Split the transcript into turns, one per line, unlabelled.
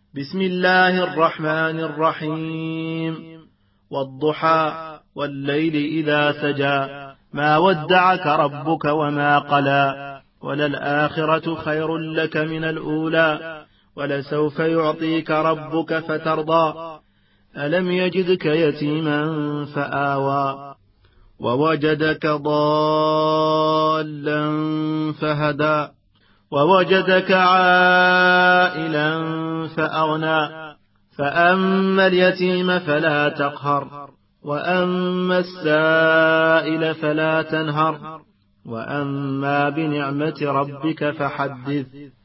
بسم الله الرحمن الرحيم. والضحى والليل إذا سجى ما ودعك ربك وما قلى وللآخرة خير لك من الأولى ولسوف يعطيك ربك فترضى ألم يجدك يتيما فآوى ووجدك ضالا فهدى ووجدك عائلا فأغنى فأما اليتيم فلا تقهر وأما السائل فلا تنهر وأما بنعمة ربك فحدث.